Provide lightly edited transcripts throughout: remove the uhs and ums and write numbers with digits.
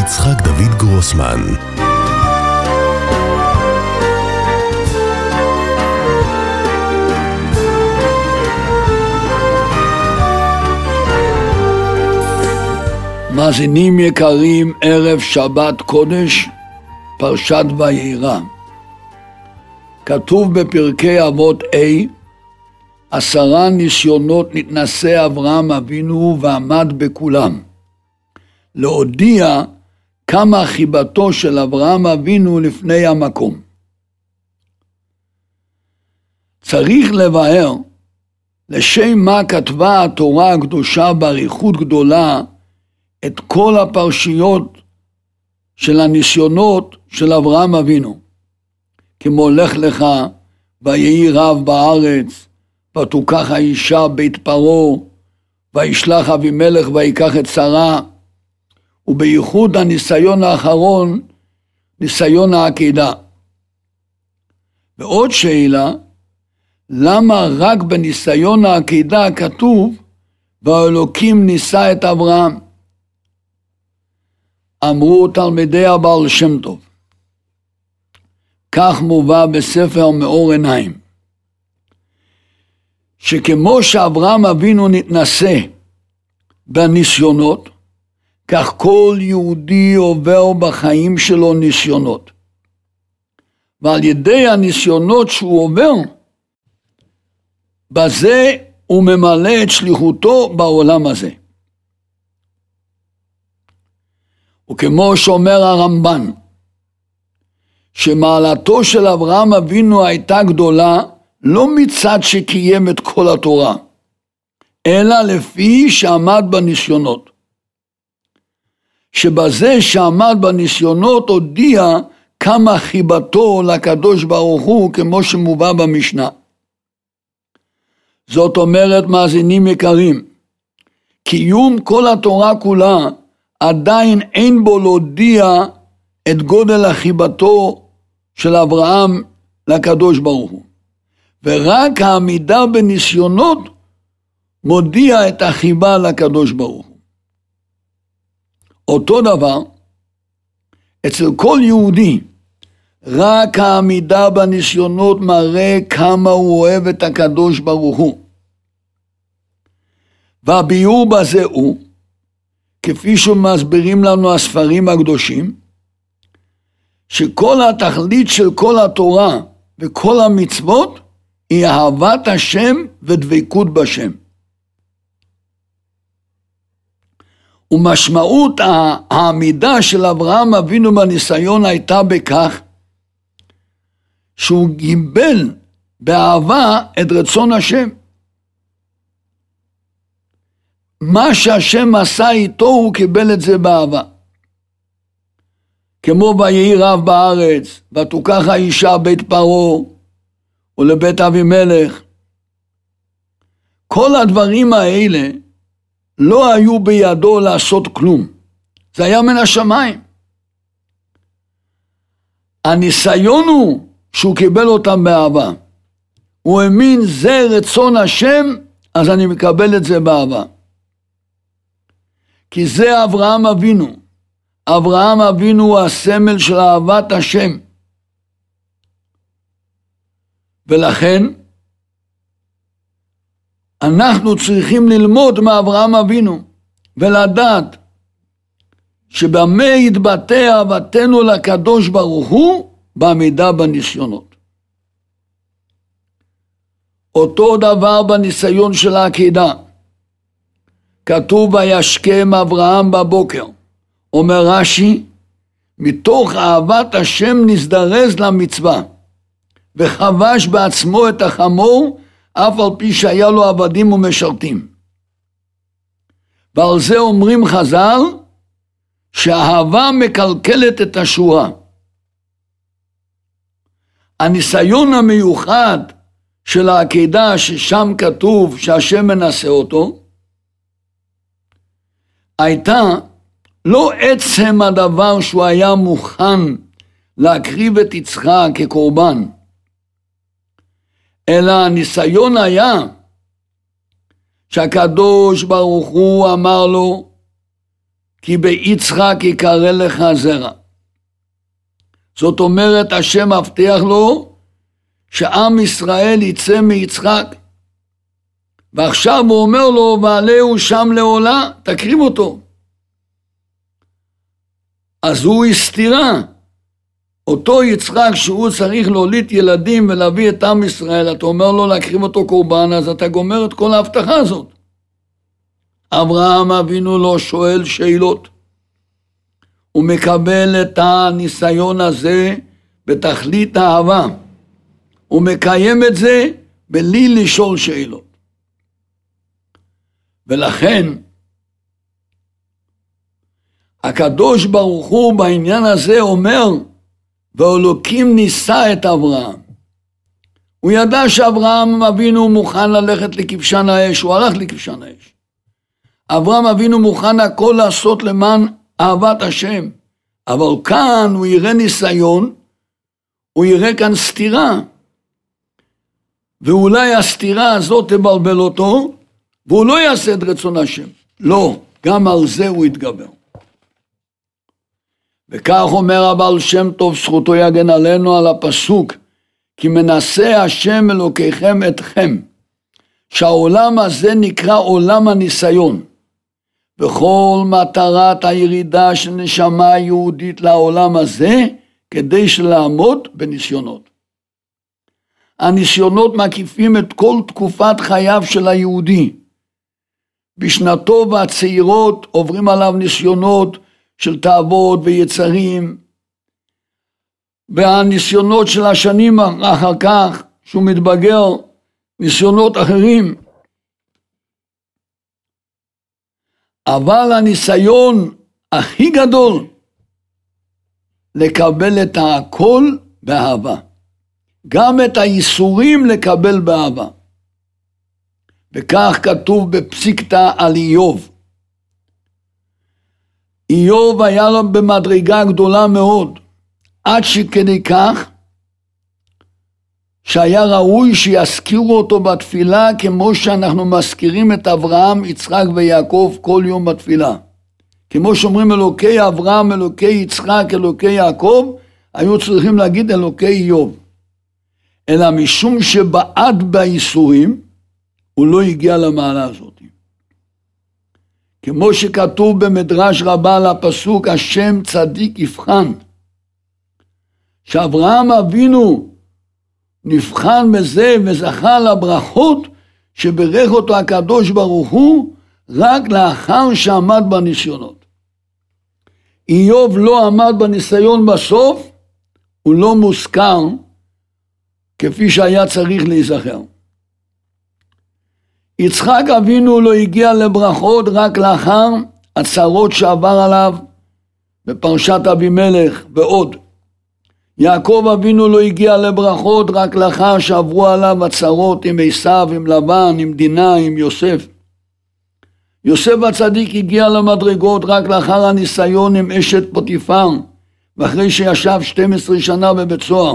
יצחק דוד גרוסמן. מאזינים יקרים, ערב שבת קודש, פרשת וירא. כתוב בפרקי אבות A, 10 ניסיונות נתנסה אברהם אבינו ועמד בכולם. להודיע כמה חיבתו של אברהם אבינו לפני המקום. צריך לבאר לשם מה כתבה התורה הקדושה באריכות גדולה את כל הפרשיות של הניסיונות של אברהם אבינו, כמו לך לך, ויהי רב בארץ, ותוקח האישה בית פרעה, וישלח אבימלך ויקח את שרה, ובייחוד הניסיון האחרון, ניסיון העקידה. ועוד שאלה, למה רק בניסיון העקידה כתוב, והאלוקים ניסה את אברהם? אמרו תלמידי הבעל שם טוב, כך מובא בספר מאור עיניים, שכמו שאברהם אבינו נתנסה בניסיונות, כך כל יהודי עובר בחיים שלו ניסיונות. ועל ידי הניסיונות שהוא עובר, בזה הוא ממלא את שליחותו בעולם הזה. וכמו שאומר הרמב"ן, שמעלתו של אברהם אבינו הייתה גדולה, לא מצד שקיים את כל התורה, אלא לפי שעמד בניסיונות. שבזה שעמד בניסיונות הודיע כמה חיבתו לקדוש ברוך הוא, כמו שמובא במשנה. זאת אומרת, מאזינים יקרים, קיום כל התורה כולה, עדיין אין בו להודיע את גודל החיבתו של אברהם לקדוש ברוך הוא. ורק העמידה בניסיונות מודיע את החיבה לקדוש ברוך הוא. אותו דבר, אצל כל יהודי, רק העמידה בניסיונות מראה כמה הוא אוהב את הקדוש ברוך הוא. והביאור בזה הוא, כפי שמסבירים לנו הספרים הקדושים, שכל התכלית של כל התורה וכל המצוות היא אהבת השם ודבקות בשם. ומשמעות העמידה של אברהם אבינו בניסיון הייתה בכך שהוא גיבל באהבה את רצון השם. מה שהשם עשה איתו הוא קיבל את זה באהבה. כמו ויהי רב בארץ, ותוקח האישה בית פרעה ולבית אבימלך. כל הדברים האלה לא היו בידו לעשות כלום. זה היה מן השמיים. הניסיון הוא שהוא קיבל אותם באהבה. הוא האמין זה רצון השם, אז אני מקבל את זה באהבה. כי זה אברהם אבינו. אברהם אבינו הוא הסמל של אהבת השם. ולכן אנחנו צריכים ללמוד מאברהם אבינו ולדעת שבמה יתבטא אהבתנו לקדוש ברוך הוא בעמידה בניסיונות. אותו דבר בניסיון של העקידה. כתוב וישכם אברהם בבוקר. אומר רש"י, מתוך אהבת השם נזדרז למצווה, וחבש בעצמו את החמור, אף על פי שהיה לו עבדים ומשרתים. ועל זה אומרים חז"ל, שהאהבה מקלקלת את השורה. הניסיון המיוחד של העקידה, ששם כתוב שהשם מנסה אותו, הייתה לא עצם הדבר שהוא היה מוכן להקריב את יצחק כקורבן, אלא הניסיון היה שהקדוש ברוך הוא אמר לו כי ביצחק יקרא לך זרע. זאת אומרת, השם מבטיח לו שעם ישראל יצא מיצחק, ועכשיו הוא אומר לו, ועלהו שם לעולה, תקריב אותו. אז הוא הסתירה. אותו יצחק שהוא צריך להוליד ילדים ולהביא את עם ישראל, אתה אומר לו להקריב אותו קורבן, אז אתה גומר את כל ההבטחה הזאת. אברהם אבינו לא שואל שאלות. הוא מקבל את הניסיון הזה בתכלית האהבה. הוא מקיים את זה בלי לשאול שאלות. ולכן, הקדוש ברוך הוא בעניין הזה אומר, ואלוקים ניסה את אברהם. הוא ידע שאברהם אבינו מוכן ללכת לכבשן האש, הוא הלך לכבשן האש. אברהם אבינו מוכן הכל לעשות למען אהבת השם, אבל כאן הוא יראה ניסיון, הוא יראה כאן סתירה, ואולי הסתירה הזאת תבלבל אותו, והוא לא יעשה את רצון השם. לא, גם על זה הוא יתגבר. וכך אומר הבעל שם טוב, זכותו יגן עלינו, על הפסוק, כי מנסה השם אלוקיכם אתכם, שהעולם הזה נקרא עולם הניסיון, וכל מטרת הירידה של נשמה יהודית לעולם הזה, כדי שלעמוד בניסיונות. הניסיונות מקיפים את כל תקופת חייו של היהודי. בשנתו והצעירות עוברים עליו ניסיונות של תאוות ויצרים, והניסיונות של השנים אחר כך, שהוא מתבגר, ניסיונות אחרים. אבל הניסיון הכי גדול, לקבל את הכל באהבה. גם את הייסורים לקבל באהבה. וכך כתוב בפסיקתא על איוב. איוב היה לו במדרגה גדולה מאוד, עד שכדי כך שהיה ראוי שיזכירו אותו בתפילה, כמו שאנחנו מזכירים את אברהם, יצחק ויעקב כל יום בתפילה. כמו שאומרים אלוקי אברהם, אלוקי יצחק, אלוקי יעקב, היו צריכים להגיד אלוקי איוב. אלא משום שבעד בייסורים, הוא לא הגיע למעלה הזאת. כמו שכתוב במדרש רבה על הפסוק, השם צדיק יבחן. שאברהם אבינו נבחן בזה וזכה לברכות שברך אותו הקדוש ברוך הוא רק לאחר שעמד בניסיונות. איוב לא עמד בניסיון בסוף, הוא לא מוזכר כפי שהיה צריך להיזכר. יצחק אבינו לא הגיע לברכות רק לאחר הצרות שעבר עליו בפרשת אבימלך ועוד. יעקב אבינו לא הגיע לברכות רק לאחר שעברו עליו הצרות עם עשיו, עם לבן, עם דינה, עם יוסף. יוסף הצדיק הגיע למדרגות רק לאחר הניסיון עם אשת פוטיפר, ואחרי שישב 12 שנה בבית סוהר.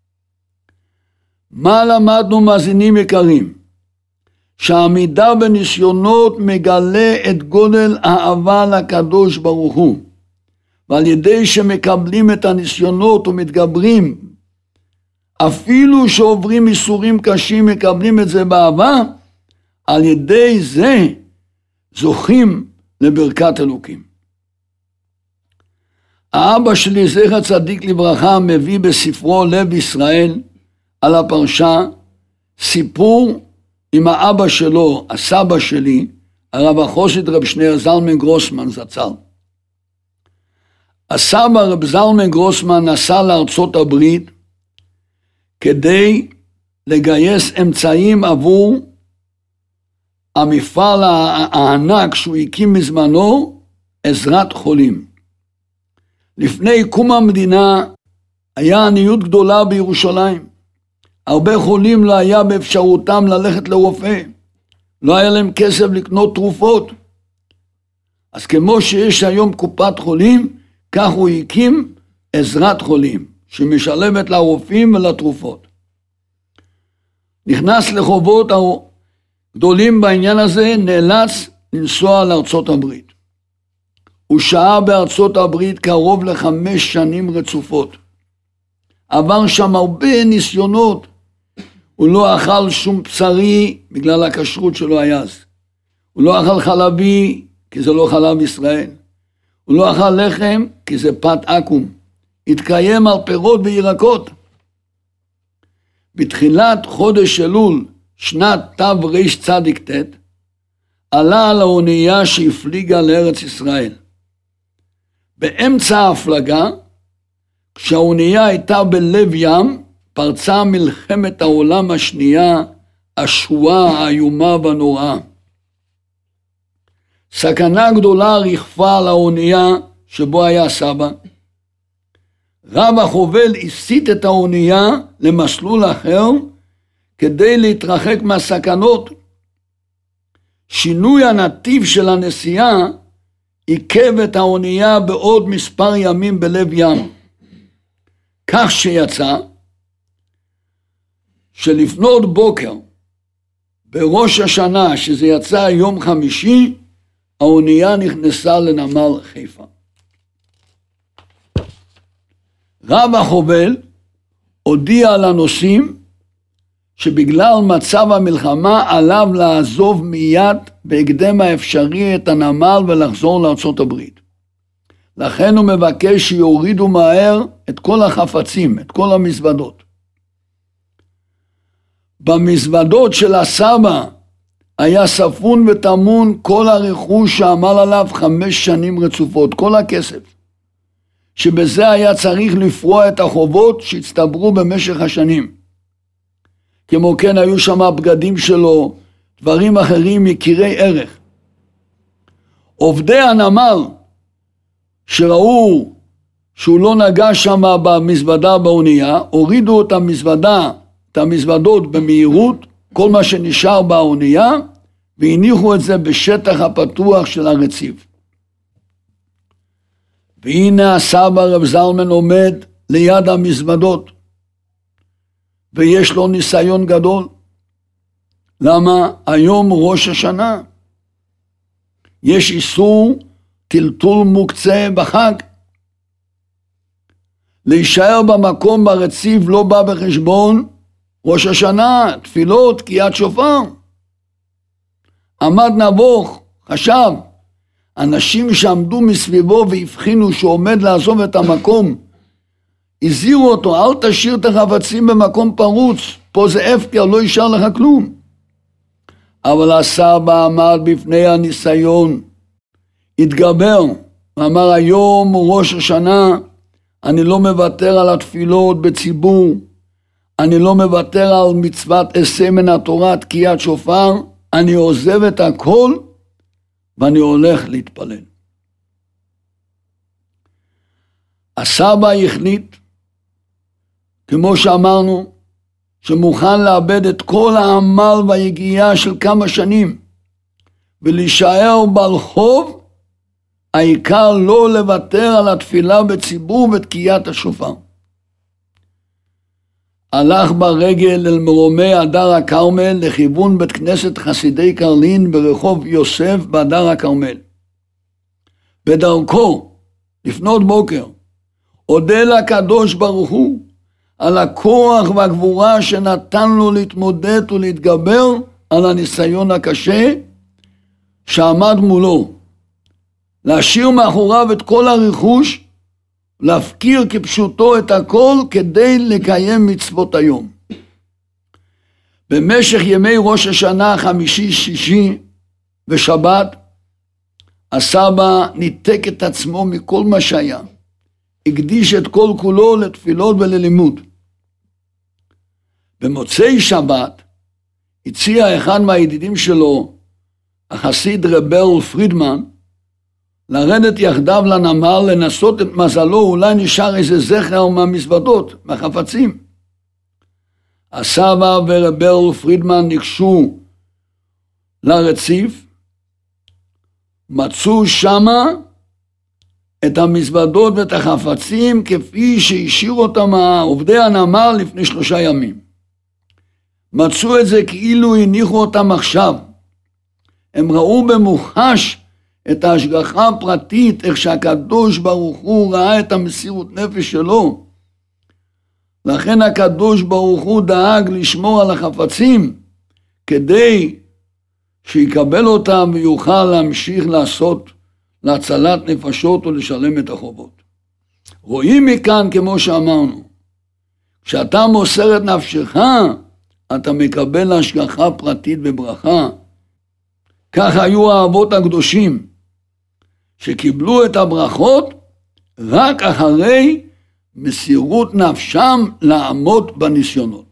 מה למדנו מאזינים יקרים? שהעמידה בניסיונות מגלה את גודל האהבה לקדוש ברוך הוא. ועל ידי שמקבלים את הניסיונות ומתגברים, אפילו שעוברים איסורים קשים, מקבלים את זה באהבה, על ידי זה זוכים לברכת אלוקים. האבא שלי, זכר צדיק לברכה, מביא בספרו לב ישראל על הפרשה סיפור עם האבא שלו, הסבא שלי, הרב החסיד רב שניאור זלמן גרוסמן זצ"ל. הסבא רב זלמן גרוסמן נסע לארצות הברית כדי לגייס אמצעים עבור המפעל הענק שהוא הקים מזמנו, עזרת חולים. לפני קום המדינה היה עניות גדולה בירושלים. הרבה חולים לא היה באפשרותם ללכת לרופא. לא היה להם כסף לקנות תרופות. אז כמו שיש היום קופת חולים, כך הוא הקים עזרת חולים, שמשלמת לרופאים ולתרופות. נכנס לחובות גדולים בעניין הזה, נאלץ לנסוע לארצות הברית. הוא שהה בארצות הברית קרוב ל5 שנים רצופות. עבר שם הרבה ניסיונות. הוא לא אכל שום בשרי בגלל הכשרות שלו היה אז. הוא לא אכל חלבי כי זה לא חלב ישראל. הוא לא אכל לחם כי זה פת עקום. התקיים על פירות וירקות. בתחילת חודש אלול שנת תרצ"ט עלה על האונייה שהפליגה לארץ ישראל. באמצע ההפלגה, כשהאונייה הייתה בלב ים, פרצה מלחמת העולם השנייה, השבועה האיומה והנוראה. סכנה גדולה רכפה על האונייה שבו היה סבא. רב החובל הסיט את האונייה למסלול אחר כדי להתרחק מהסכנות. שינוי הנתיב של הנסיעה עיכב את האונייה בעוד מספר ימים בלב ים. כך שיצא שלפנות בוקר בראש השנה, שזה יצא יום חמישי, האונייה נכנסה לנמל חיפה. רב החובל הודיע לנוסעים שבגלל מצב המלחמה עליו לעזוב מיד בהקדם האפשרי את הנמל ולחזור לארצות הברית. לכן הוא מבקש שיורידו מהר את כל החפצים, את כל המזוודות. במזוודות של הסבא היה ספון וטמון כל הרכוש שעמל עליו 5 שנים רצופות, כל הכסף. שבזה היה צריך לפרוע את החובות שהצטברו במשך השנים. כמו כן היו שם בגדים שלו, דברים אחרים יקירי ערך. עובדי הנמל שראו שהוא לא נגע שם במזוודה באונייה, הורידו את המזוודות במהירות, כל מה שנשאר באונייה, והניחו את זה בשטח הפתוח של הרציף. והנה הסבא רב זלמן עומד ליד המזוודות, ויש לו ניסיון גדול. למה? היום ראש השנה. יש איסור טלטול מוקצה בחג. להישאר במקום ברציף לא בא בחשבון ראש השנה, תפילות, תקיעת שופר. עמד נבוך, חשב, אנשים שעמדו מסביבו והבחינו שהוא עומד לעזוב את המקום, הזהירו אותו, אל תשאיר את החפצים במקום פרוץ, פה זה הפקר, לא יישאר לך כלום. אבל הסבא עמד בפני הניסיון, התגבר, ואמר היום ראש השנה, אני לא מוותר על התפילות בציבור, אני לא מוותר על מצוות עשה מן התורה, תקיעת שופר, אני עוזב את הכל, ואני הולך להתפלל. הסבא החליט, כמו שאמרנו, שמוכן לאבד את כל העמל והיגיעה של כמה שנים, ולהישאר ברחוב, העיקר לא לוותר על התפילה בציבור ותקיעת השופר. הלך ברגל אל מרומי הדר הכרמל לכיוון בית כנסת חסידי קרלין ברחוב יוסף בהדר הכרמל. בדרכו, לפנות בוקר, הודה לקדוש ברוך הוא על הכוח והגבורה שנתן לו להתמודד ולהתגבר על הניסיון הקשה שעמד מולו. להשאיר מאחוריו את כל הרכוש, להפקיר כפשוטו את הכל כדי לקיים מצוות היום. במשך ימי ראש השנה, חמישי, שישי ושבת, הסבא ניתק את עצמו מכל מה שהיה. הקדיש את כל כולו לתפילות וללימוד. במוצאי שבת הציע אחד מהידידים שלו, החסיד רב ברל פרידמן, לרדת יחדיו לנמל, לנסות את מזלו, אולי נשאר איזה זכר מהמזוודות, מהחפצים. הסבא ורב ברל פרידמן ניגשו לרציף, מצאו שמה את המזוודות ואת החפצים כפי שהשאיר אותם עובדי הנמל לפני 3 ימים. מצאו את זה כאילו הניחו אותם עכשיו. הם ראו במוחש את ההשגחה הפרטית, איך שהקדוש ברוך הוא ראה את המסירות נפש שלו. לכן הקדוש ברוך הוא דאג לשמור על החפצים, כדי שיקבל אותם ויוכל להמשיך לעשות להצלת נפשות ולשלם את החובות. רואים מכאן, כמו שאמרנו, כשאתה מוסר את נפשך, אתה מקבל השגחה פרטית וברכה. כך היו האבות הקדושים, שקיבלו את הברכות רק אחרי מסירות נפשם לעמוד בניסיונות.